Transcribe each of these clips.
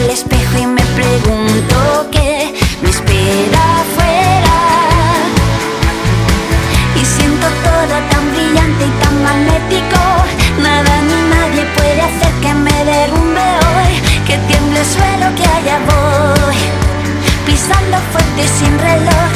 al espejo y me pregunto qué me espera afuera. Y siento todo tan brillante y tan magnético. Nada ni nadie puede hacer que me derrumbe hoy. Que tiemble el suelo, que allá voy, pisando fuerte sin reloj.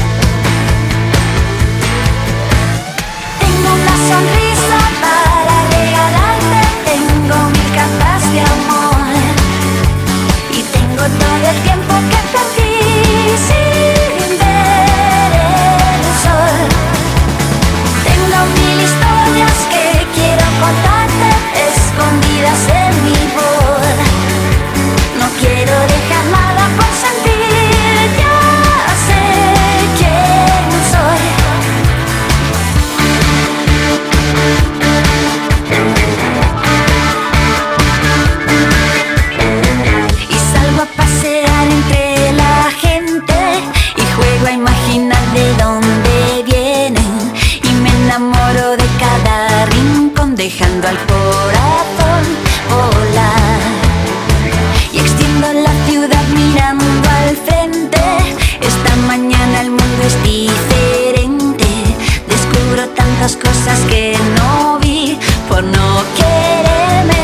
Tengo una sonrisa para regalarte, tengo mil capas de amor y tengo todo el tiempo que perdí sin ver el sol. Tengo mil historias que quiero contarte, escondidas en mi voz. No quiero dejar nada por sentir, ya sé quién soy. Y salgo a pasear entre la gente y juego a imaginar de dónde vienen. Y me enamoro de cada rincón, dejando al corazón volar. Y extiendo la ciudad mirando al frente. Esta mañana el mundo es diferente. Descubro tantas cosas que no vi por no quererme.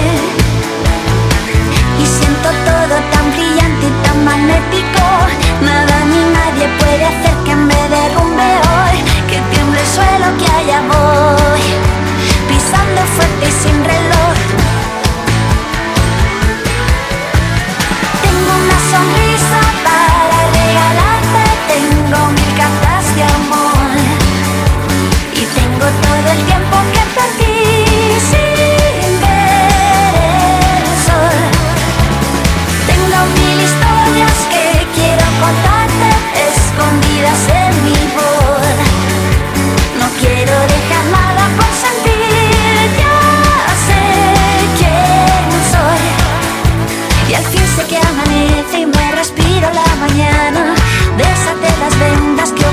Y siento todo tan brillante y tan magnético. Nada ni nadie puede hacer que me derrumbe hoy. Que tiemble el suelo, que allá voy, pisando fuerte y sin reloj. Tengo una sonrisa para regalarte, tengo mil cartas de amor y tengo todo el tiempo que perdí sin ver el sol. Tengo mil historias que quiero contarte, escondidas en mi voz. No quiero dejar nada por sentir, ya sé quién soy. Y al fin sé que amanece y me respiro la mañana. Desate las vendas que